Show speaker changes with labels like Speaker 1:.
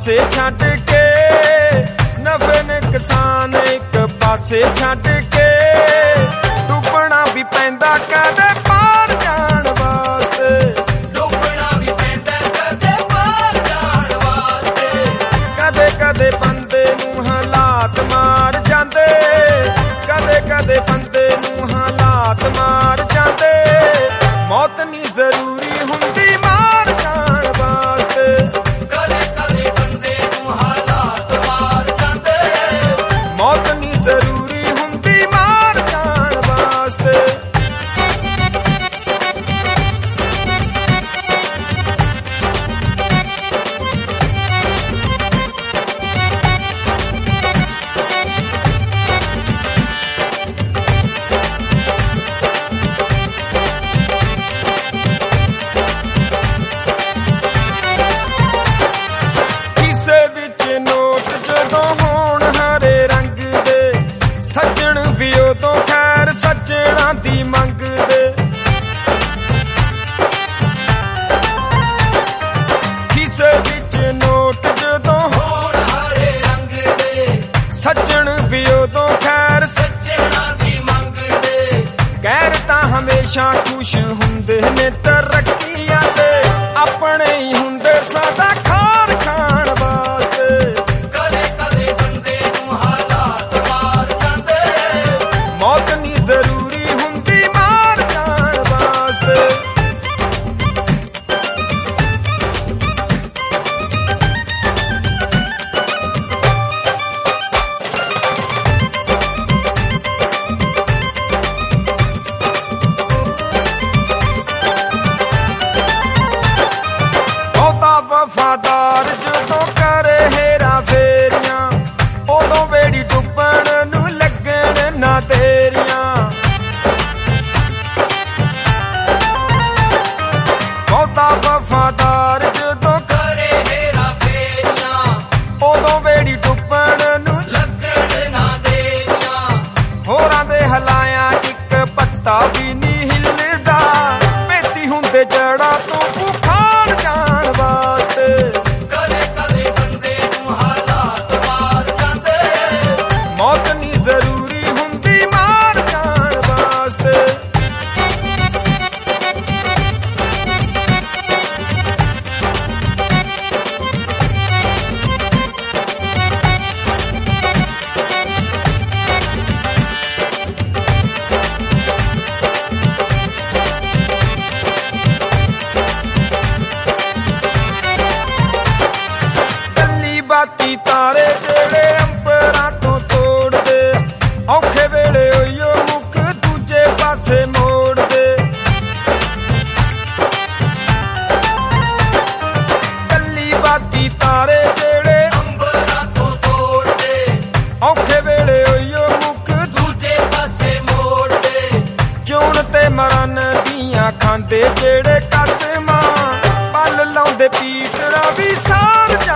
Speaker 1: पासे छड्ड के, नफे नुकसान एक पासे छड्ड के, डुबना भी पैंदा कदे पार जाण वास्ते,
Speaker 2: डुबना भी पैंदा कदे पार जाण वास्ते,
Speaker 1: कदे कदे बंदे नूं हालात मार जांदे, कदे कदे बंदे नूं हालात मार जांदे, मौत नी जरूरी हुंदी मार जाण वास्ते,
Speaker 2: कदे कदे बंदे नूं हालात मार जांदे,
Speaker 1: मौत नी जरूरी हुंदी मार जाण वास्ते। ਕਿਸੇ ਵਿੱਚ ਨੋਟ ਜਦੋਂ ਹੋਣ ਹਰੇ ਰੰਗ ਦੇ, ਸੱਜਣ ਵੀ ਉਦੋਂ ਖੈਰ ਸੱਜਣਾ ਦੀ ਮੰਗਦੇ, ਕਿਸੇ ਵਿੱਚ ਨੋਟ ਜਦੋਂ
Speaker 2: ਹੋਣ ਹਰੇ ਰੰਗ ਦੇ,
Speaker 1: ਸੱਜਣ ਵੀ ਉਦੋਂ ਖੈਰ
Speaker 2: ਸੱਜਣਾ ਦੀ ਮੰਗਦੇ,
Speaker 1: ਗੈਰ ਤਾਂ ਹਮੇਸ਼ਾ ਖੁਸ਼ ਹੁੰਦੇ ਨੇ ਤਰੱਕੀਆਂ ਤੇ, ਆਪਣੇ ਹੀ ਹੁੰਦੇ ਸਦਾ ਖਾਰ ਖਾਣ ਵਾਸਤੇ,
Speaker 2: ਕਦੇ ਕਦੇ ਬੰਦੇ ਨੂੰ ਹਾਲਾਤ ਮਾਰ ਜਾਂਦੇ,
Speaker 1: ਮੌਤ ਨੀ ਜ਼ਰੂਰੀ ਹੁੰਦੀ ਮਾਰ ਜਾਣ ਵਾਸਤੇ। ਬਹੁਤਾ ਵਫਾਦਾਰ ਜਦੋਂ ਕਰੇ ਹੇਰਾ ਫੇਰੀਆਂ, ਉਦੋਂ ਵੇੜੀ ਡੁੱਬਣ ਨੂੰ ਲੱਗਣ ਨਾ ਤੇਰੀਆਂ, ਬਹੁਤਾ ਵਫਾਦਾਰ ਜਦੋਂ
Speaker 2: ਕਰੇ ਹੇਰਾ ਫੇਰੀਆਂ,
Speaker 1: ਉਦੋਂ ਵੇੜੀ ਡੁੱਬਣ ਨੂੰ
Speaker 2: ਲੱਗਣ ਨਾ ਦੇਰੀਆਂ,
Speaker 1: ਹੋਰਾਂ ਦੇ ਹਲਾਇਆ ਇੱਕ ਪੱਤਾ ਵੀ ਨਹੀਂ ਹਿੱਲਦਾ, ਪੇਤੀ ਹੁੰਦੇ ਜੜਾ ਤੋਂ ਉਖਾੜ ਜਾਣ ਵਾਸਤੇ,
Speaker 2: ਕਦੇ ਕਦੇ ਬੰਦੇ ਨੂੰ ਹਾਲਾਤ ਮਾਰ ਜਾਂਦੇ,
Speaker 1: ਮੌਤ ਨੀ ਜ਼ਰੂਰੀ ਹੁੰਦੀ ਮਾਰ ਜਾਣ ਵਾਸਤੇ। ਕੱਲੀ ਬਾਤੀ ਤਾਰੇ ਜਿਹੜੇ ਅੰਬਰਾਂ ਤੋਂ ਤੋੜਦੇ, ਔਖੇ ਵੇਲੇ ਉਈਓ ਮੁਖ ਦੂਜੇ ਪਾਸੇ ਮੋੜਦੇ, ਕੱਲੀ ਬਾਤੀ ਤਾਰੇ ਜਿਹੜੇ
Speaker 2: ਅੰਬਰਾਂ ਤੋਂ ਤੋੜਦੇ,
Speaker 1: ਔਖੇ ਵੇਲੇ ਉਈਓ ਮੁਖ
Speaker 2: ਦੂਜੇ ਪਾਸੇ ਮੋੜਦੇ,
Speaker 1: ਜਿਉਣ ਤੇ ਮਰਨ ਦੀਆਂ ਖਾਂਦੇ ਜਿਹੜੇ ਕਸਮਾਂ, ਪਲ ਲਾਉਂਦੇ ਪੀਟਰਾਂ ਵੀ ਸਾਰ